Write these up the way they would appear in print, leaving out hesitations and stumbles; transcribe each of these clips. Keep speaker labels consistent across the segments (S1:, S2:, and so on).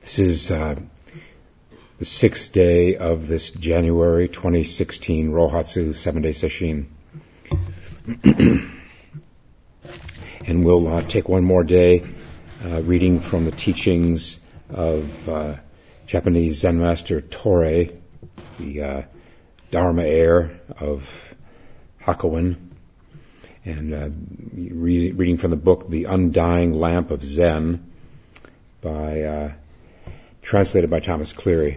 S1: This is the sixth day of this January 2016 Rohatsu 7-day session. And we'll take one more day reading from the teachings of Japanese Zen master Torei, the Dharma heir of Hakuin, and reading from the book The Undying Lamp of Zen, translated by Thomas Cleary.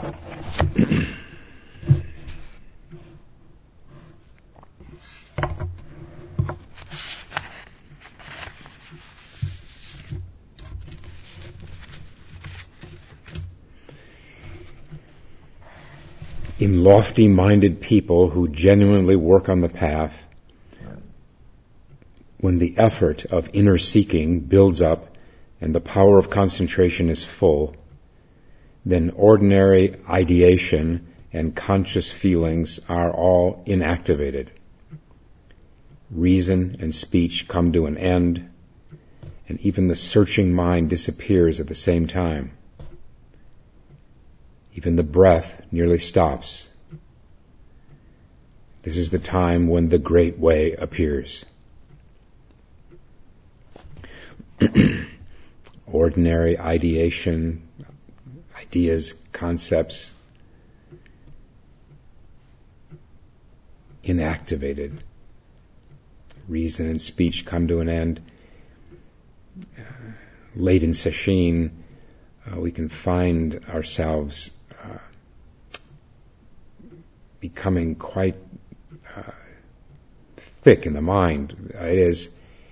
S1: In lofty-minded people who genuinely work on the path, when the effort of inner seeking builds up and the power of concentration is full, then ordinary ideation and conscious feelings are all inactivated. Reason and speech come to an end, and even the searching mind disappears at the same time. Even the breath nearly stops. This is the time when the Great Way appears. Ordinary ideation, ideas, concepts, inactivated. Reason and speech come to an end. Late in sesshin, we can find ourselves becoming quite thick in the mind. It is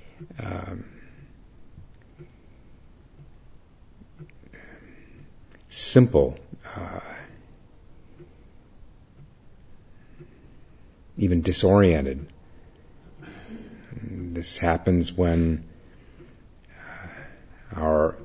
S1: simple, even disoriented. This happens when our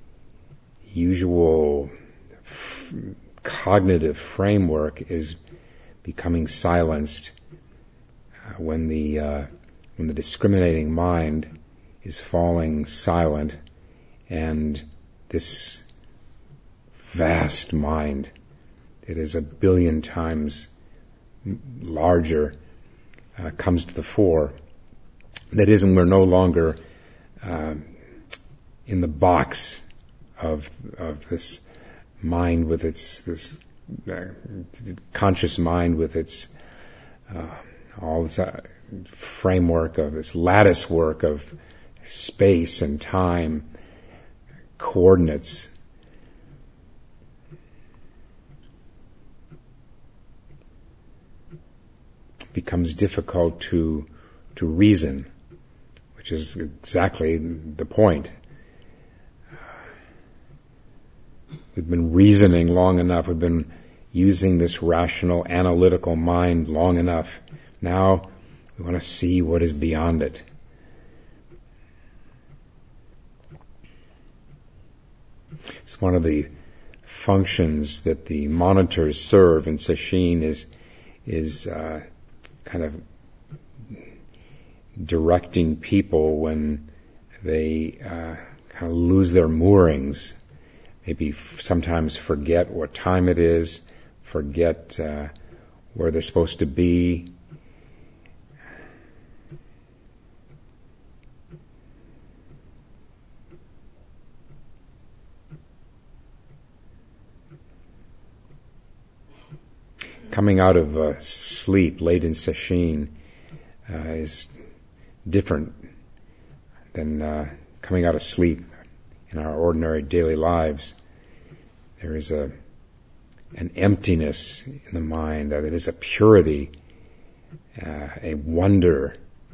S1: usual cognitive framework is becoming silenced, when the discriminating mind is falling silent, and this vast mind, it is 1 billion times larger, comes to the fore. That is, and we're no longer in the box of this mind with this conscious mind with its all this framework of this lattice work of space and time, coordinates. Becomes difficult to reason, which is exactly the point. We've been reasoning long enough. We've been using this rational, analytical mind long enough. Now we want to see what is beyond it. It's one of the functions that the monitors serve in sesshin is kind of directing people when they kind of lose their moorings. Maybe sometimes forget what time it is, forget where they're supposed to be. Coming out of sleep late in sesshin is different than coming out of sleep in our ordinary daily lives. There is an emptiness in the mind, that it is a purity, a wonder,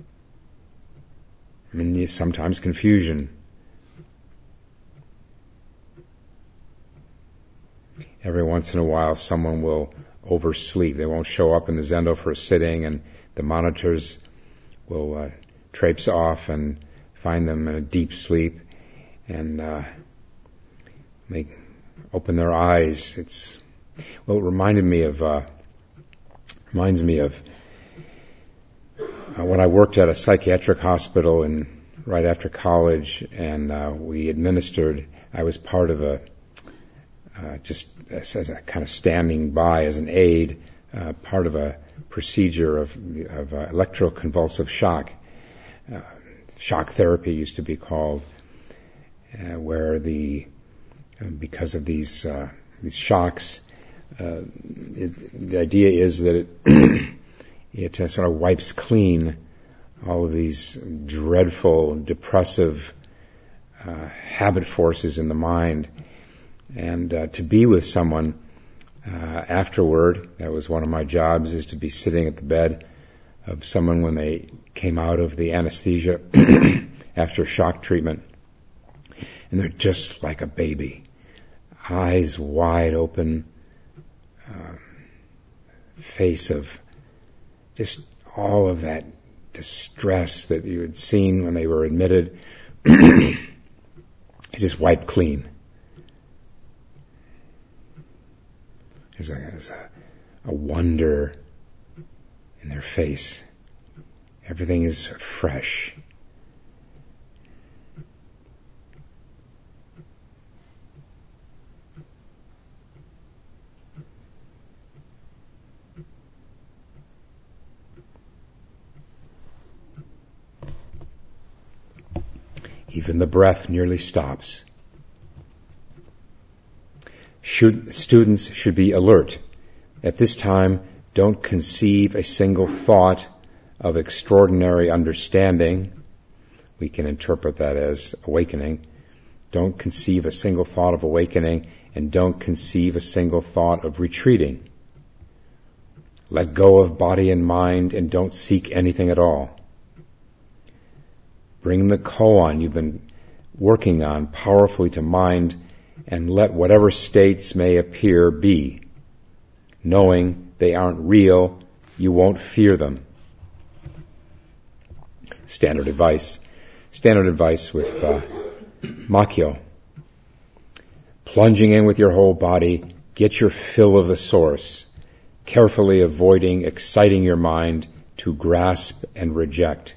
S1: sometimes confusion. Every once in a while someone will oversleep. They won't show up in the zendo for a sitting, and the monitors will traipse off and find them in a deep sleep, and they open their eyes. It reminds me of when I worked at a psychiatric hospital right after college, and I was part of just as a kind of standing by as an aid, part of a procedure of electroconvulsive shock. Shock therapy used to be called, where because of these shocks, the idea is that it sort of wipes clean all of these dreadful, depressive habit forces in the mind. And to be with someone afterward, that was one of my jobs, is to be sitting at the bed of someone when they came out of the anesthesia after shock treatment. And they're just like a baby. Eyes wide open, face of just all of that distress that you had seen when they were admitted. It just wiped clean. There's a wonder in their face. Everything is fresh. Even the breath nearly stops. Students should be alert. At this time, don't conceive a single thought of extraordinary understanding. We can interpret that as awakening. Don't conceive a single thought of awakening, and don't conceive a single thought of retreating. Let go of body and mind, and don't seek anything at all. Bring the koan you've been working on powerfully to mind, and let whatever states may appear be. Knowing they aren't real, you won't fear them. Standard advice with Makyo. Plunging in with your whole body, get your fill of the source, carefully avoiding exciting your mind to grasp and reject.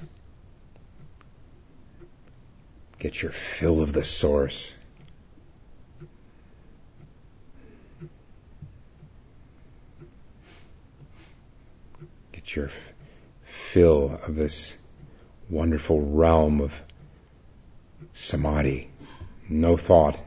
S1: Get your fill of the source. Get your fill of this wonderful realm of samadhi. No thought.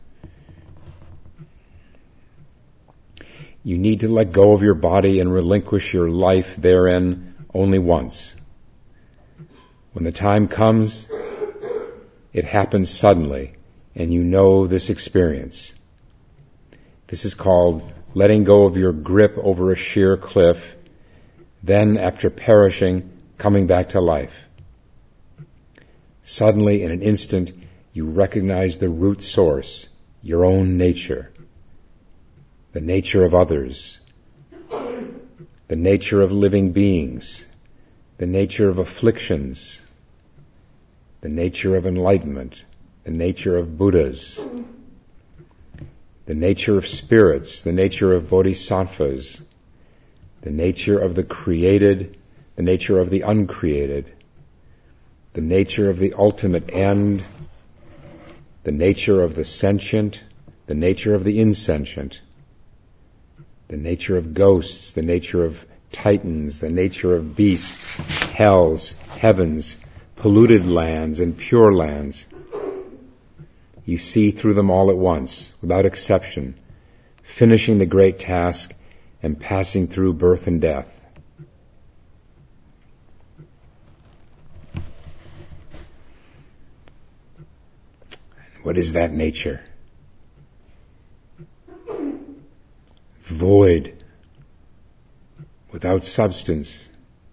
S1: You need to let go of your body and relinquish your life therein only once. When the time comes, it happens suddenly, and you know this experience. This is called letting go of your grip over a sheer cliff, then after perishing, coming back to life. Suddenly, in an instant, you recognize the root source, your own nature, the nature of others, the nature of living beings, the nature of afflictions, the nature of enlightenment, the nature of Buddhas, the nature of spirits, the nature of bodhisattvas, the nature of the created, the nature of the uncreated, the nature of the ultimate end, the nature of the sentient, the nature of the insentient, the nature of ghosts, the nature of titans, the nature of beasts, hells, heavens, polluted lands and pure lands. You see through them all at once, without exception, finishing the great task and passing through birth and death. What is that nature? Void, without substance.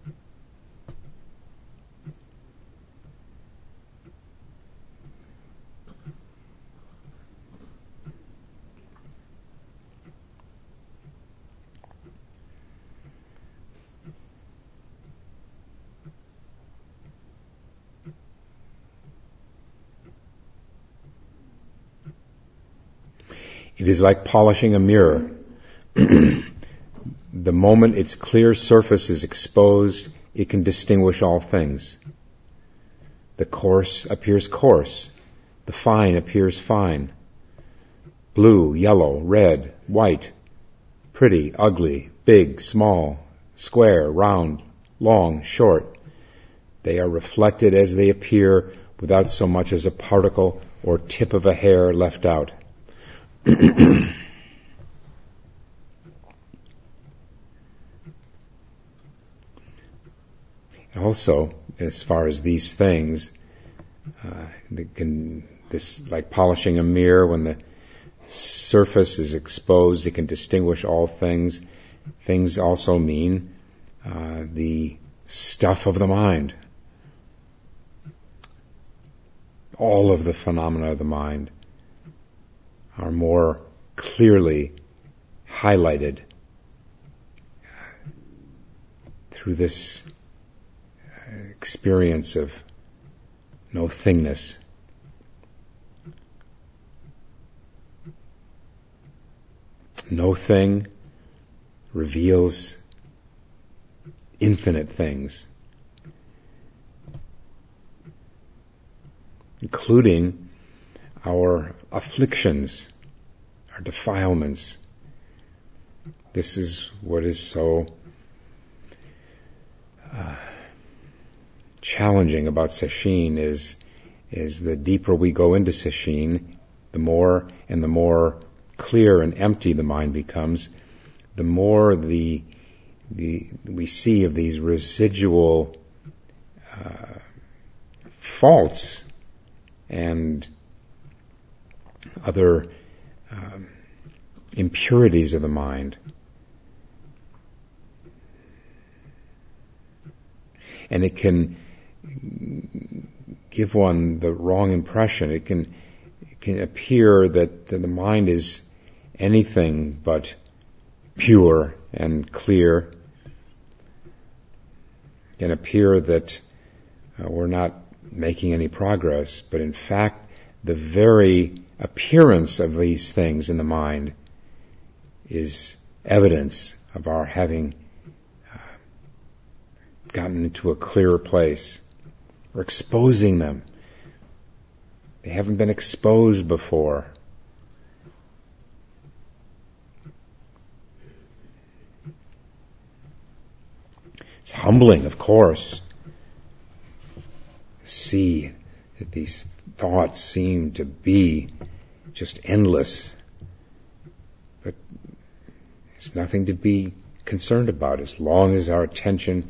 S1: It is like polishing a mirror. The moment its clear surface is exposed, it can distinguish all things. The coarse appears coarse. The fine appears fine. blue, yellow, red, white, pretty, ugly, big, small, square, round, long, short. They are reflected as they appear without so much as a particle or tip of a hair left out. Also, as far as these things, like polishing a mirror, when the surface is exposed, it can distinguish all things. Things also mean the stuff of the mind. All of the phenomena of the mind are more clearly highlighted through this experience of no thingness. No thing reveals infinite things, including our afflictions, our defilements. This is what is so challenging about sesshin is the deeper we go into sesshin, the more clear and empty the mind becomes, the more we see of these residual faults and other impurities of the mind. And it can give one the wrong impression. It can appear that the mind is anything but pure and clear. It can appear that we're not making any progress, but in fact, the very appearance of these things in the mind is evidence of our having gotten into a clearer place. We're exposing them. They haven't been exposed before. It's humbling, of course, to see that these thoughts seem to be just endless. But it's nothing to be concerned about as long as our attention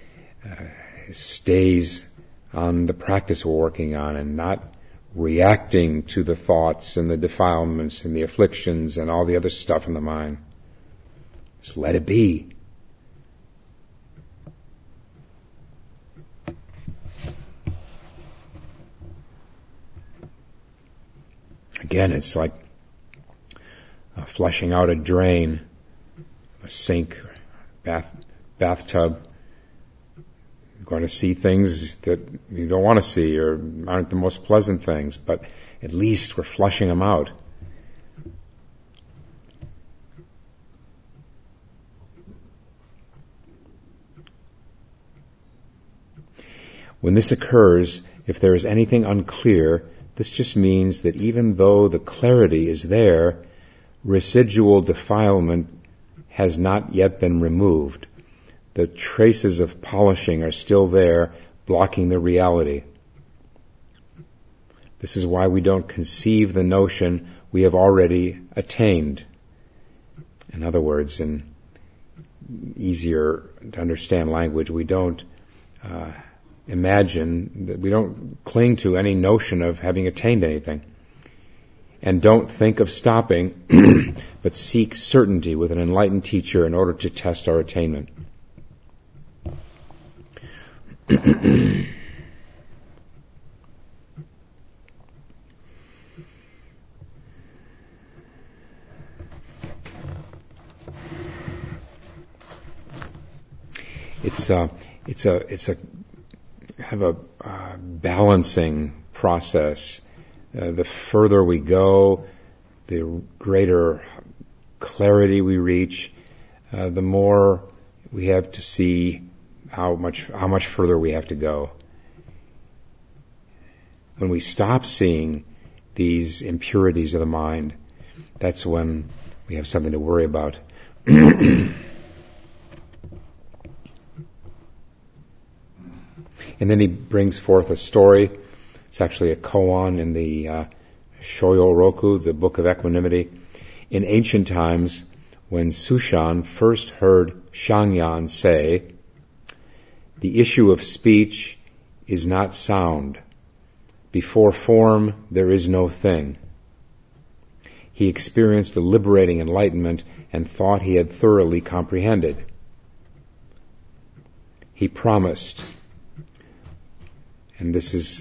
S1: stays on the practice we're working on and not reacting to the thoughts and the defilements and the afflictions and all the other stuff in the mind. Just let it be. Again, it's like flushing out a drain, a sink, bathtub. You're going to see things that you don't want to see or aren't the most pleasant things, but at least we're flushing them out. When this occurs, if there is anything unclear, this just means that even though the clarity is there, residual defilement has not yet been removed. The traces of polishing are still there, blocking the reality. This is why we don't conceive the notion we have already attained. In other words, in easier to understand language, we don't imagine, that we don't cling to any notion of having attained anything. And don't think of stopping, but seek certainty with an enlightened teacher in order to test our attainment. It's a balancing process. The further we go, the greater clarity we reach, the more we have to see how much further we have to go. When we stop seeing these impurities of the mind, that's when we have something to worry about. And then he brings forth a story. It's actually a koan in the Shoyo Roku, the Book of Equanimity. In ancient times, when Sushan first heard Shangyan say, "The issue of speech is not sound. Before form there is no thing," he experienced a liberating enlightenment and thought he had thoroughly comprehended. He promised, and this is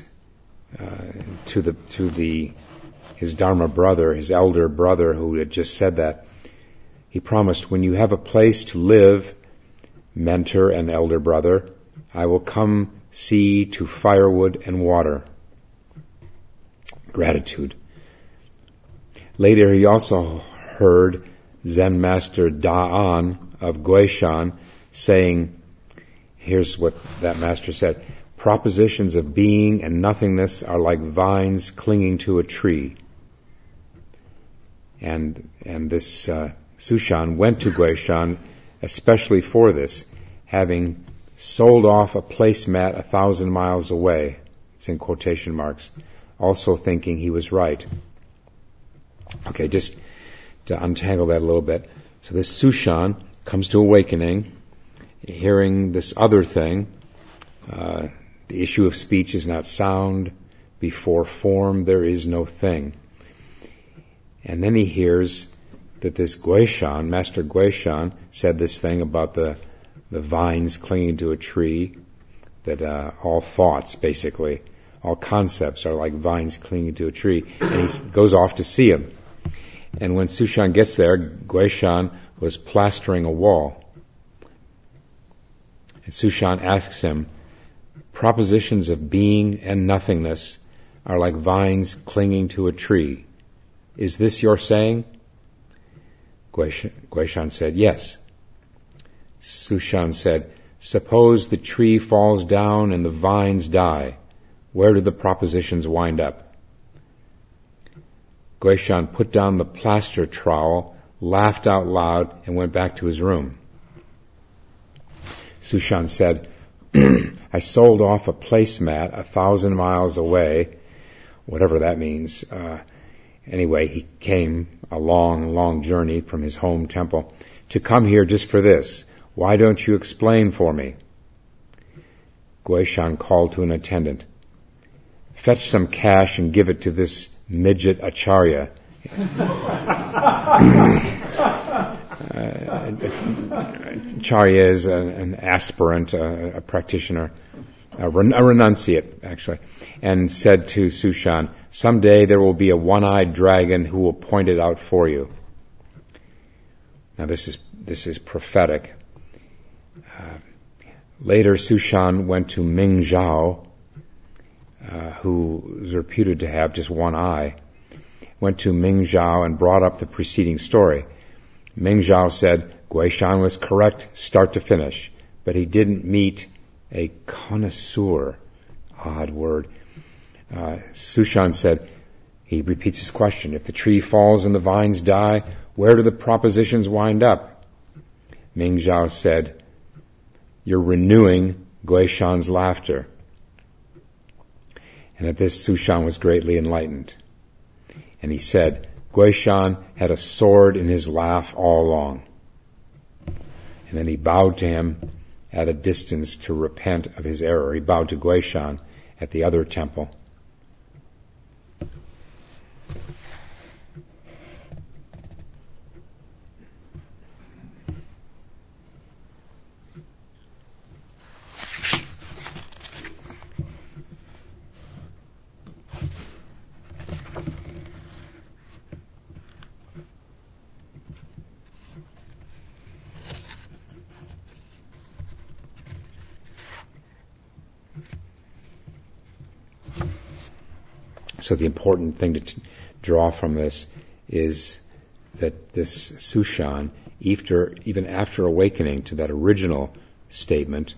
S1: to his Dharma brother, his elder brother who had just said that. He promised, "When you have a place to live, mentor and elder brother, I will come see to firewood and water." Gratitude. Later he also heard Zen Master Da'an of Guishan saying, here's what that master said, "Propositions of being and nothingness are like vines clinging to a tree." And this Sushan went to Guishan especially for this, having sold off a placemat 1,000 miles away. It's in quotation marks. Also thinking he was right. Okay, just to untangle that a little bit. So this Sushan comes to awakening, hearing this other thing. The issue of speech is not sound. Before form there is no thing. And then he hears that this Guishan, Master Guishan, said this thing about the vines clinging to a tree, that all thoughts, basically, all concepts are like vines clinging to a tree. And he goes off to see him. And when Sushan gets there, Guishan was plastering a wall. And Sushan asks him, "Propositions of being and nothingness are like vines clinging to a tree. Is this your saying?" Guishan said, "Yes." Sushan said, "Suppose the tree falls down and the vines die. Where do the propositions wind up?" Guishan put down the plaster trowel, laughed out loud, and went back to his room. Sushan said, "I sold off a placemat 1,000 miles away," whatever that means. Anyway, he came a long, long journey from his home temple to come here just for this. Why don't you explain for me? Guishan called to an attendant. "Fetch some cash and give it to this midget Acharya." Acharya is an aspirant, a practitioner, a renunciate, actually, and said to Sushan, "Someday there will be a one-eyed dragon who will point it out for you." Now this is prophetic. Later, Sushan went to Ming Zhao, who is reputed to have just one eye. Went to Ming Zhao and brought up the preceding story. Ming Zhao said, "Guishan was correct start to finish, but he didn't meet a connoisseur." Odd word. Sushan said, he repeats his question, "If the tree falls and the vines die, where do the propositions wind up?" Ming Zhao said, "You're renewing Guishan's laughter." And at this, Sushan was greatly enlightened. And he said, "Guishan had a sword in his laugh all along." And then he bowed to him at a distance to repent of his error. He bowed to Guishan at the other temple. So the important thing to draw from this is that this Sushan, even after awakening to that original statement,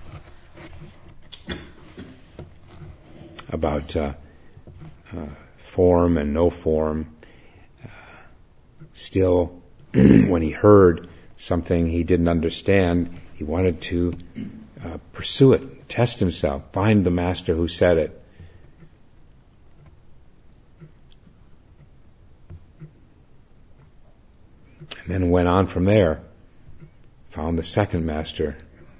S1: about form and no form. Still, when he heard something he didn't understand, he wanted to pursue it, test himself, find the master who said it. And then went on from there, found the second master.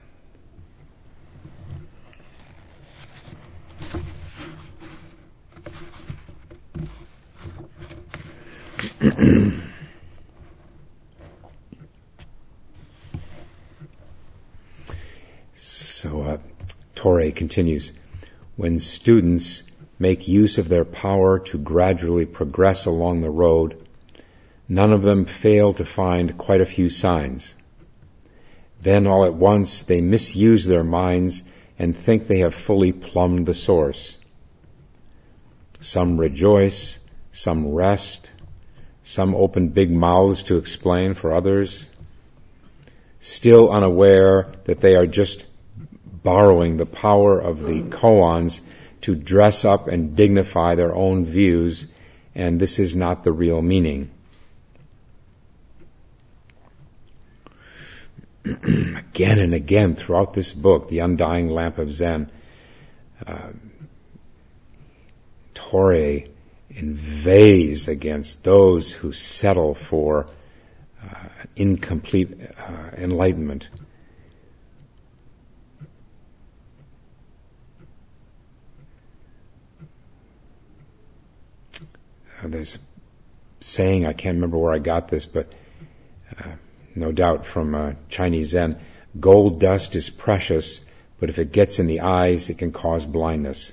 S1: So Torre continues, when students make use of their power to gradually progress along the road, none of them fail to find quite a few signs. Then all at once they misuse their minds and think they have fully plumbed the source. Some rejoice, some rest, some open big mouths to explain for others, still unaware that they are just borrowing the power of the koans to dress up and dignify their own views, and this is not the real meaning. Again and again throughout this book, The Undying Lamp of Zen, Torre inveighs against those who settle for incomplete enlightenment. There's a saying, I can't remember where I got this, but no doubt from Chinese Zen, gold dust is precious, but if it gets in the eyes, it can cause blindness.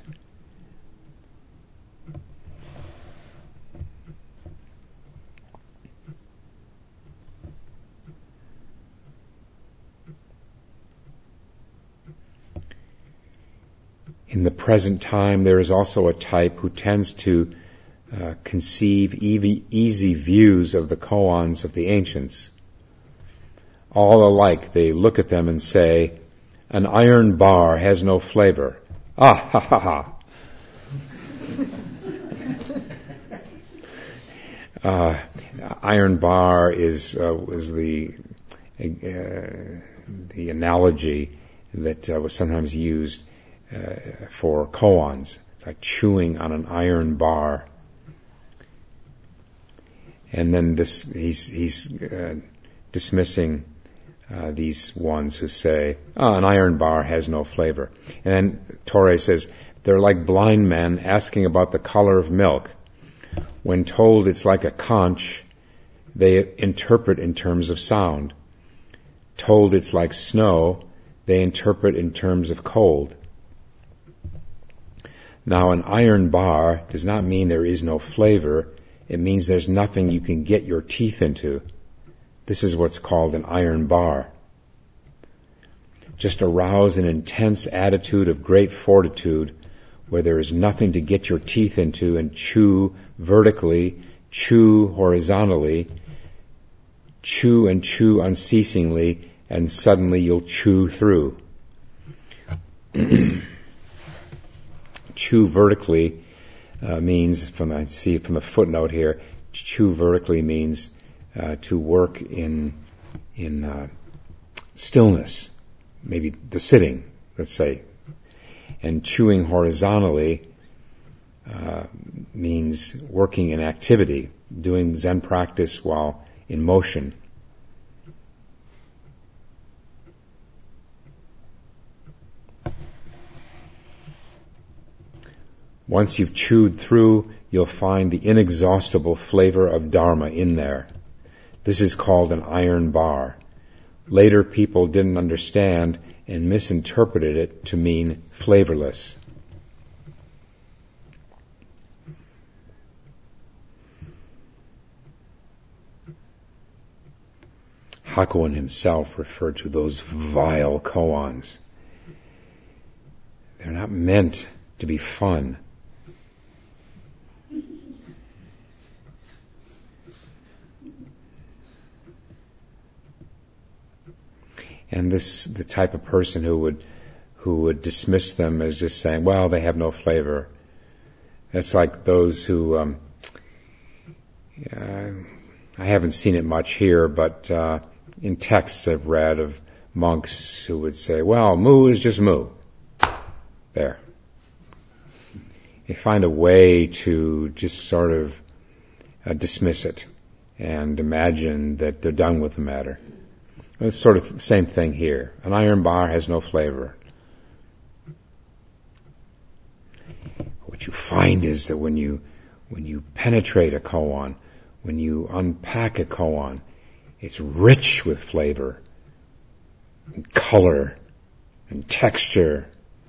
S1: In the present time, there is also a type who tends to conceive easy views of the koans of the ancients. All alike, they look at them and say, an iron bar has no flavor. Ah, ha, ha, ha. Iron bar is the analogy that was sometimes used for koans. It's like chewing on an iron bar. And then he's dismissing these ones who say, an iron bar has no flavor. And then Torre says, they're like blind men asking about the color of milk. When told it's like a conch, they interpret in terms of sound. Told it's like snow, they interpret in terms of cold. Now, an iron bar does not mean there is no flavor. It means there's nothing you can get your teeth into. This is what's called an iron bar. Just arouse an intense attitude of great fortitude where there is nothing to get your teeth into and chew vertically, chew horizontally, chew and chew unceasingly, and suddenly you'll chew through. Chew vertically means, I see from the footnote here, chew vertically means to work in stillness, maybe the sitting, let's say. And chewing horizontally means working in activity, doing Zen practice while in motion. Once you've chewed through, you'll find the inexhaustible flavor of Dharma in there. This is called an iron bar. Later people didn't understand and misinterpreted it to mean flavorless. Hakuin himself referred to those vile koans. They're not meant to be fun. And this, the type of person who would dismiss them as just saying, well, they have no flavor. It's like those who, I haven't seen it much here, but in texts I've read of monks who would say, well, moo is just moo. There. They find a way to just sort of dismiss it and imagine that they're done with the matter. It's sort of the same thing here. An iron bar has no flavor. What you find is that when you penetrate a koan, when you unpack a koan, it's rich with flavor and color and texture.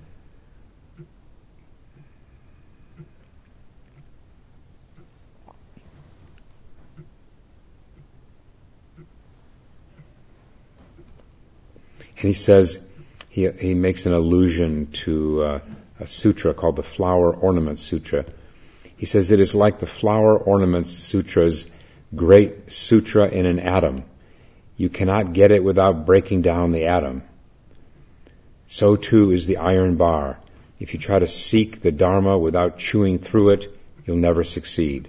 S1: And he says, he makes an allusion to a sutra called the Flower Ornament Sutra. He says it is like the Flower Ornament Sutra's great sutra in an atom. You cannot get it without breaking down the atom. So too is the iron bar. If you try to seek the Dharma without chewing through it, you'll never succeed.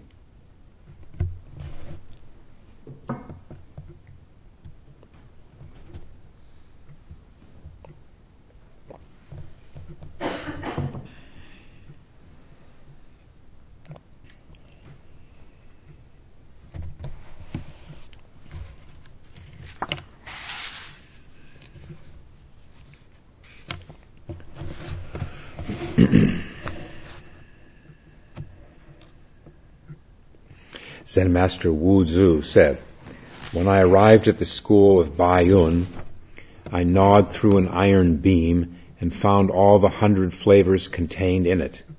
S1: Zen Master Wu Zu said, when I arrived at the school of Baiyun, I gnawed through an iron beam and found all the 100 flavors contained in it.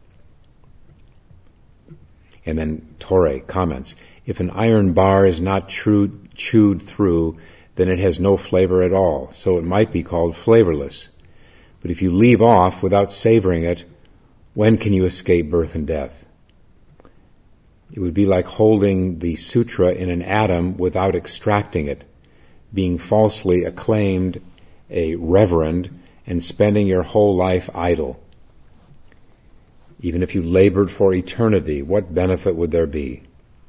S1: And then Torre comments, if an iron bar is not chewed through, then it has no flavor at all, so it might be called flavorless. But if you leave off without savoring it, when can you escape birth and death? It would be like holding the sutra in an atom without extracting it, being falsely acclaimed a reverend and spending your whole life idle. Even if you labored for eternity, what benefit would there be?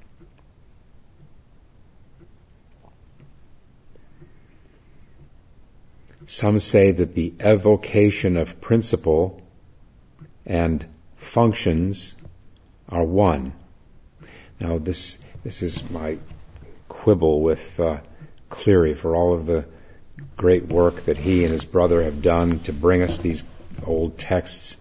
S1: Some say that the evocation of principle and functions are one. Now this is my quibble with Cleary for all of the great work that he and his brother have done to bring us these old texts.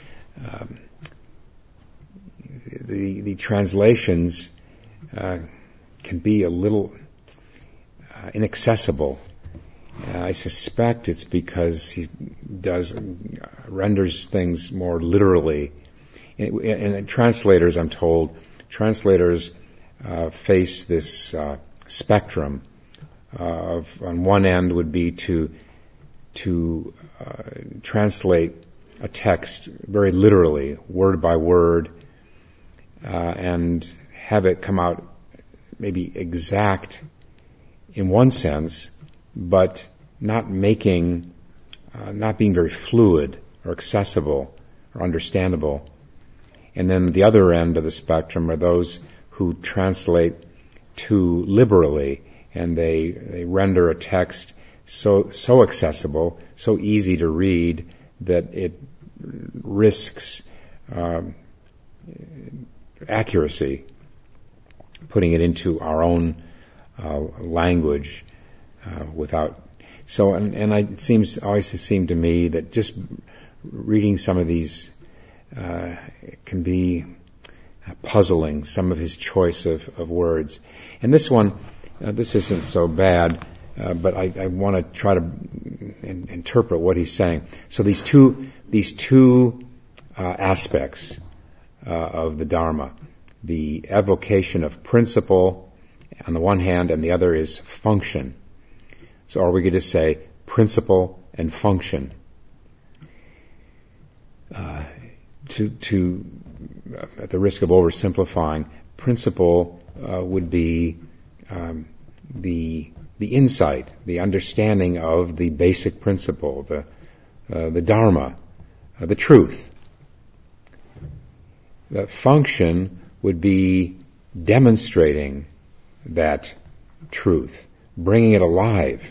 S1: The translations can be a little inaccessible. I suspect it's because he renders things more literally. And translators, I'm told, face this spectrum of, on one end would be to translate a text very literally, word by word, and have it come out maybe exact in one sense, but not being very fluid or accessible or understandable. And then the other end of the spectrum are those who translate too liberally, and they render a text so accessible, so easy to read, that it risks accuracy, putting it into our own language without. So, and it always seemed to me that just reading some of these can be puzzling, some of his choice of words. And this one, this isn't so bad, but I want to try to interpret what he's saying. So these two aspects of the Dharma, the evocation of principle on the one hand, and the other is function. So are we going to say principle and function? At the risk of oversimplifying, principle would be the insight, the understanding of the basic principle, the Dharma, the truth. The function would be demonstrating that truth, bringing it alive.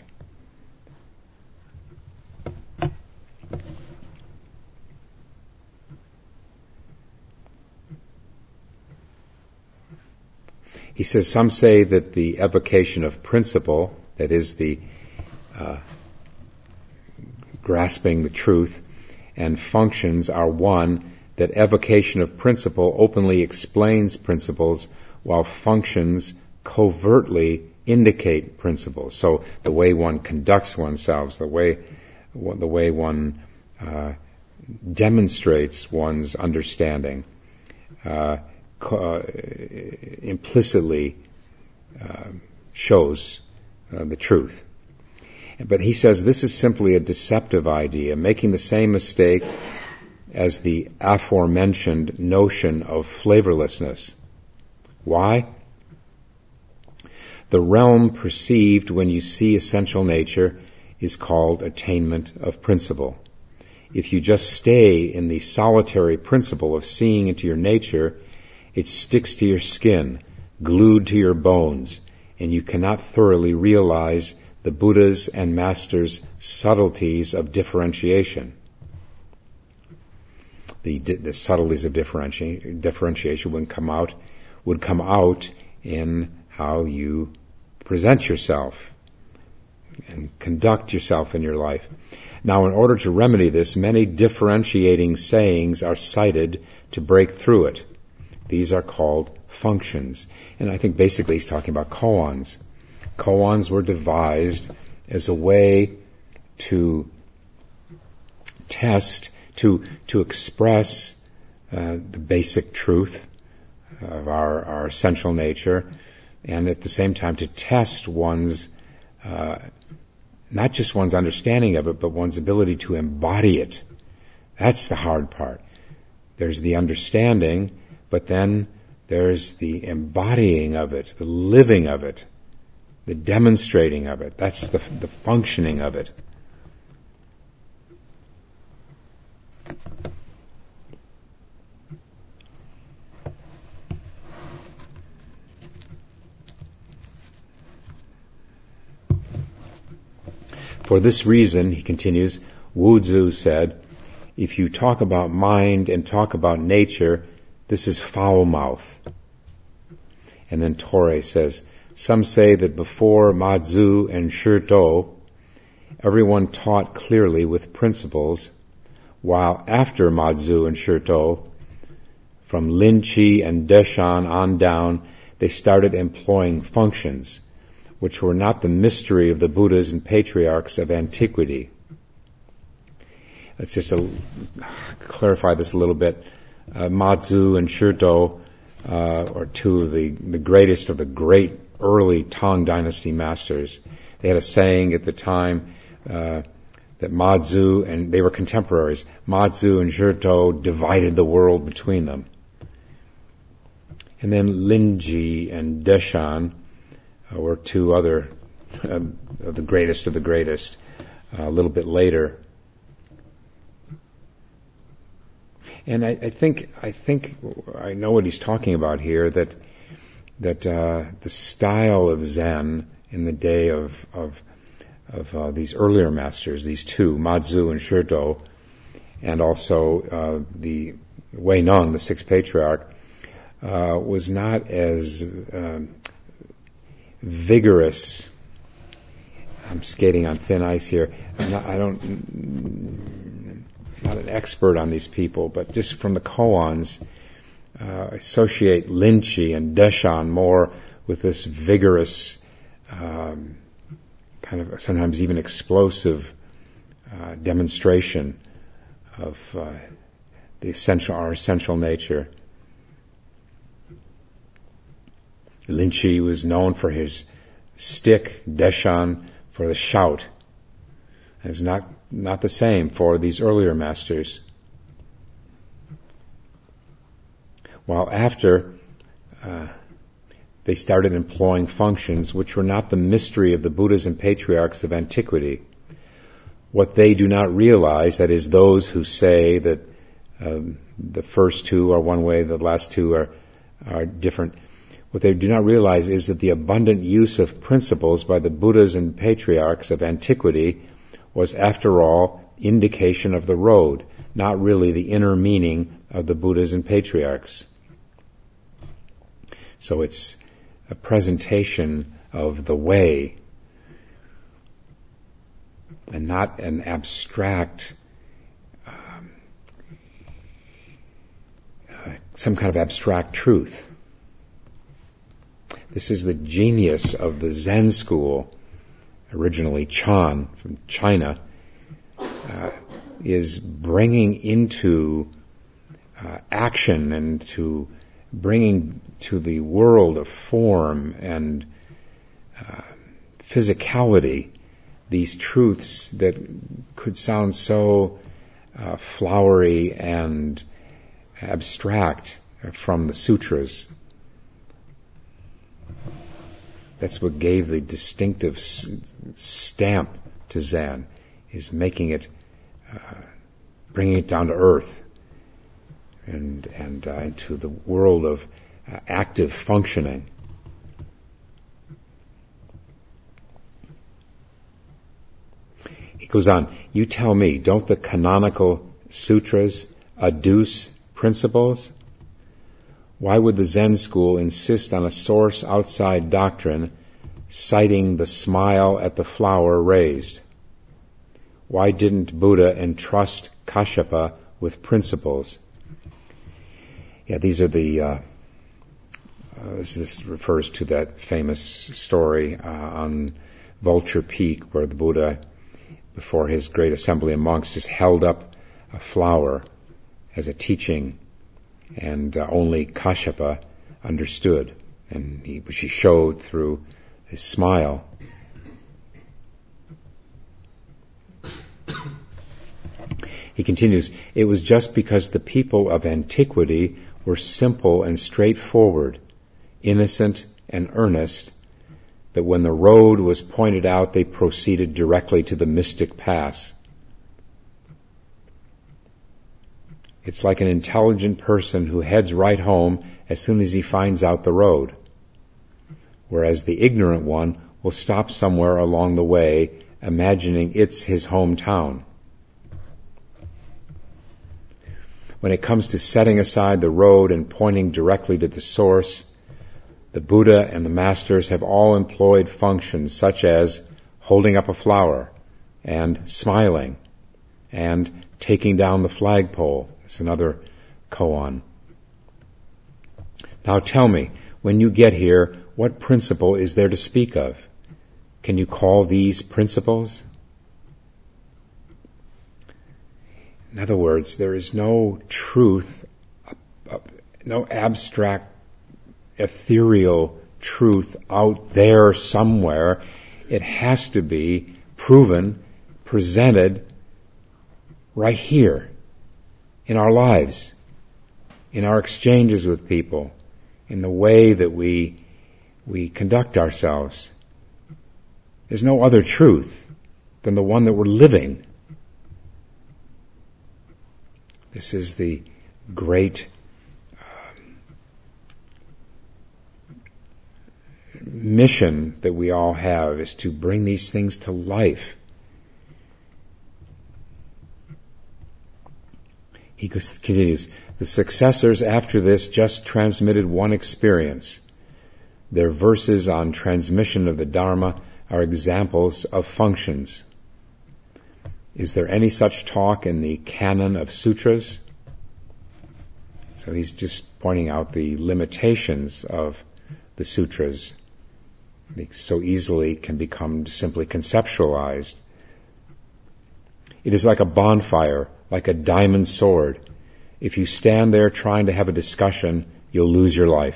S1: He says, some say that the evocation of principle, that is the grasping the truth, and functions are one, that evocation of principle openly explains principles, while functions covertly indicate principles. So the way one conducts oneself, the way one demonstrates one's understanding, implicitly shows the truth. But he says this is simply a deceptive idea, making the same mistake as the aforementioned notion of flavorlessness. Why? The realm perceived when you see essential nature is called attainment of principle. If you just stay in the solitary principle of seeing into your nature, it sticks to your skin, glued to your bones, and you cannot thoroughly realize the Buddha's and Master's subtleties of differentiation. The subtleties of differentiation would come out in how you present yourself and conduct yourself in your life. Now, in order to remedy this, many differentiating sayings are cited to break through it. These are called functions. And I think basically he's talking about koans. Koans were devised as a way to test, to express the basic truth of our essential nature, and at the same time to test one's, not just one's understanding of it, but one's ability to embody it. That's the hard part. There's the understanding, but then there's the embodying of it, the living of it, the demonstrating of it. That's the functioning of it. For this reason, he continues, Wu Tzu said, if you talk about mind and talk about nature, this is foul mouth. And then Torre says, some say that before Ma Tzu and Shi To, everyone taught clearly with principles, while after Ma Tzu and Shi To, from Lin Chi and Deshan on down, they started employing functions, which were not the mystery of the Buddhas and patriarchs of antiquity. Let's just clarify this a little bit. Ma Tzu and Shi To are two of the greatest of the great early Tang Dynasty masters. They had a saying at the time that Ma Tzu, and they were contemporaries, Ma Tzu and Shi To divided the world between them. And then Linji and Deshan were two other of the greatest a little bit later. And I think I know what he's talking about here, that the style of Zen in the day of these earlier masters, these two, Ma Tzu and Shi To, and also the Wei Neng, the sixth patriarch, was not as vigorous. I'm skating on thin ice here. Not an expert on these people, but just from the koans, associate Lin Chi and Deshan more with this vigorous, kind of sometimes even explosive demonstration of our essential nature. Lin Chi was known for his stick, Deshan for the shout. And it's not the same for these earlier masters. While after they started employing functions which were not the mystery of the Buddhas and patriarchs of antiquity, what they do not realize, that is, those who say that The first two are one way, the last two are different. What they do not realize is that the abundant use of principles by the Buddhas and patriarchs of antiquity was, after all, indication of the road, not really the inner meaning of the Buddhas and patriarchs. So it's a presentation of the way, and not an abstract, some kind of abstract truth. This is the genius of the Zen school, originally Chan from China, is bringing into action and to bringing to the world of form and physicality these truths that could sound so flowery and abstract from the sutras. That's what gave the distinctive stamp to Zen, is making it, bringing it down to earth and into the world of active functioning. He goes on, you tell me, don't the canonical sutras adduce principles? Why would the Zen school insist on a source outside doctrine, citing the smile at the flower raised? Why didn't Buddha entrust Kashyapa with principles? Yeah, these are the, this refers to that famous story on Vulture Peak, where the Buddha, before his great assembly of monks, just held up a flower as a teaching, and only Kashyapa understood, and which he showed through his smile. He continues, it was just because the people of antiquity were simple and straightforward, innocent and earnest, that when the road was pointed out, they proceeded directly to the mystic pass. It's like an intelligent person who heads right home as soon as he finds out the road, whereas the ignorant one will stop somewhere along the way, imagining it's his hometown. When it comes to setting aside the road and pointing directly to the source, the Buddha and the masters have all employed functions such as holding up a flower and smiling and taking down the flagpole. It's another koan. Now tell me, when you get here, what principle is there to speak of? Can you call these principles? In other words, there is no truth, no abstract, ethereal truth out there somewhere. It has to be proven, presented right here in our lives, in our exchanges with people, in the way that we conduct ourselves. There's no other truth than the one that we're living. This is the great mission that we all have, is to bring these things to life. He continues, the successors after this just transmitted one experience. Their verses on transmission of the Dharma are examples of functions. Is there any such talk in the canon of sutras? So he's just pointing out the limitations of the sutras. They so easily can become simply conceptualized. It is like a bonfire, like a diamond sword. If you stand there trying to have a discussion, you'll lose your life.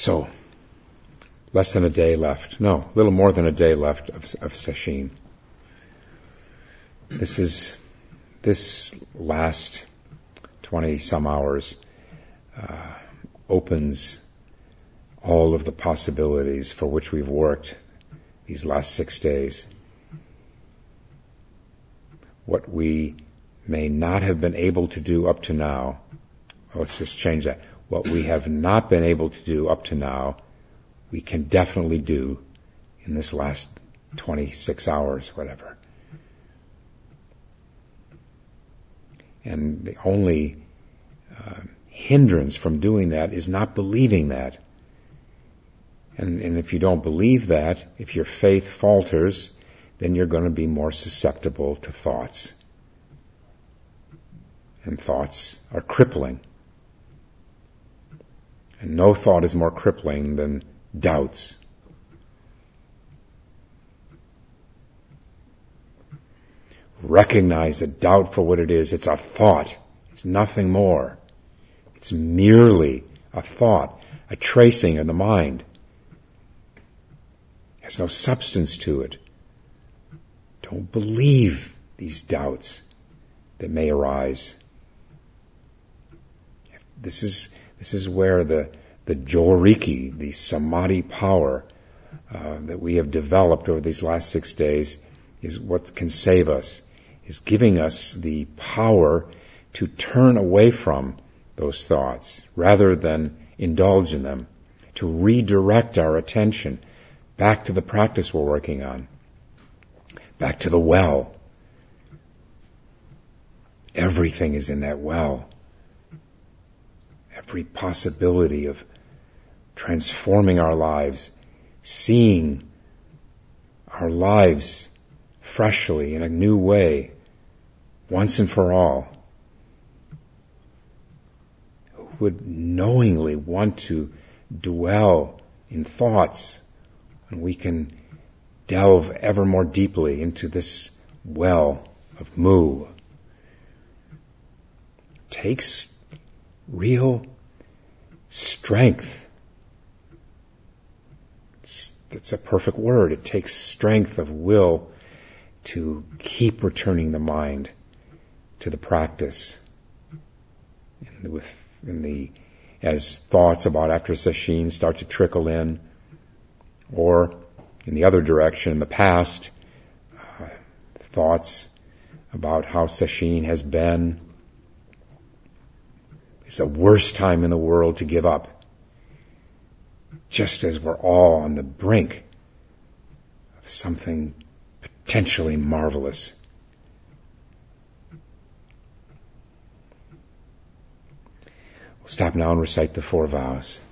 S1: So, less than a day left. No, a little more than a day left of Sesshin. This last 20 some hours opens all of the possibilities for which we've worked these last 6 days. What we may not have been able to do up to now, let's just change that. What we have not been able to do up to now, we can definitely do in this last 26 hours, whatever. And the only hindrance from doing that is not believing that. And if you don't believe that, if your faith falters, then you're going to be more susceptible to thoughts. And thoughts are crippling. And no thought is more crippling than doubts. Recognize a doubt for what it is. It's a thought. It's nothing more. It's merely a thought, a tracing of the mind. There's no substance to it. Don't believe these doubts that may arise. This is where the Joriki, the samadhi power that we have developed over these last 6 days, is what can save us, is giving us the power to turn away from those thoughts rather than indulge in them, to redirect our attention back to the practice we're working on, back to the well. Everything is in that well. Every possibility of transforming our lives, seeing our lives freshly in a new way, once and for all. Who would knowingly want to dwell in thoughts when we can delve ever more deeply into this well of Mu? Takes real strength. It's a perfect word. It takes strength of will to keep returning the mind to the practice. As thoughts about after Sesshin start to trickle in, or in the other direction, in the past, thoughts about how Sesshin has been. It's the worst time in the world to give up. Just as we're all on the brink of something potentially marvelous. We'll stop now and recite the 4 vows.